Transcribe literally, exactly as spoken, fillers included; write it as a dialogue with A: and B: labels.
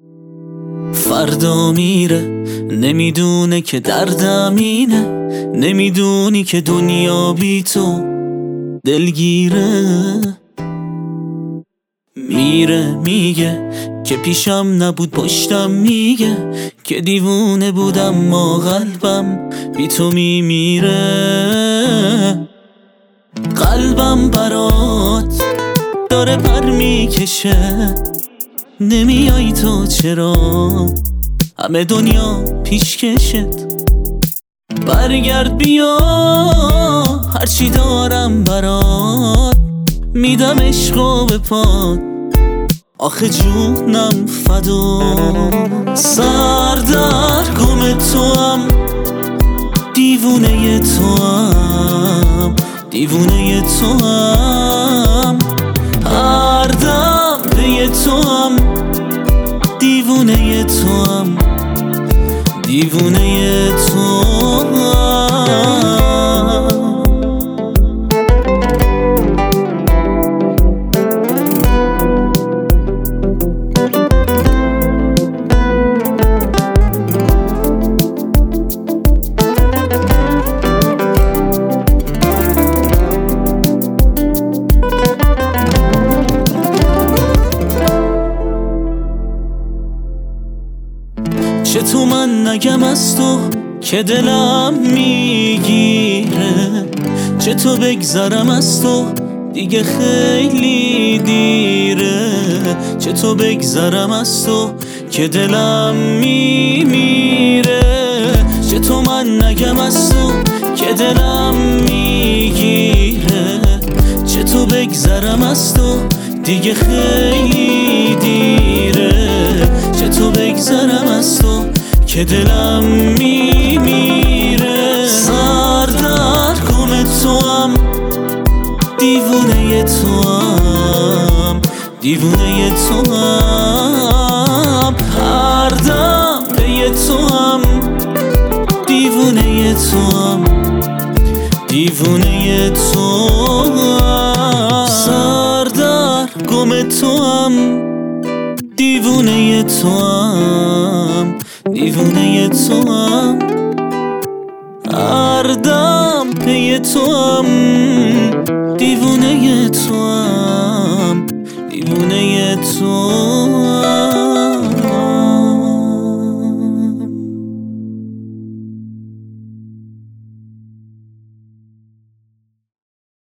A: فردا میره نمیدونه که دردم اینه، نمیدونی که دنیا بی تو دلگیره. میره میگه که پیشم نبود پشتم، میگه که دیوونه بودم ما قلبم بی تو میمیره. قلبم برات داره پر میکشه، نمیای تو چرا؟ همه دنیا پیشکشت. برگرد بیا هرچی دارم برات میدم عشقو به پات، آخه جونم فدا. سردر گم تو هم دیوونه تو هم دیوونه تو هم هر دم پی تو هم دیوونه تو هم دیوونه تو هم. چه تو من نگم از تو که دلم میگیره، چه تو بگذرم از تو دیگه خیلی دیره، چه تو بگذرم از تو که دلم میمیره. چه تو من نگم از تو که دلم میگیره، چه تو بگذرم از تو دیگه خیلی دیره، چه تو بگذرم از تو که دلم میمیره. سردر گم تو هم دیوونه تو هم دیوونه تو هم هر دم پی تو هم دیوونه تو هم دیوونه تو هم. سردر گم تو هم دیوونه تو هم دیوونه تو هم هر دم پی تو هم دیوونه تو هم دیوونه تو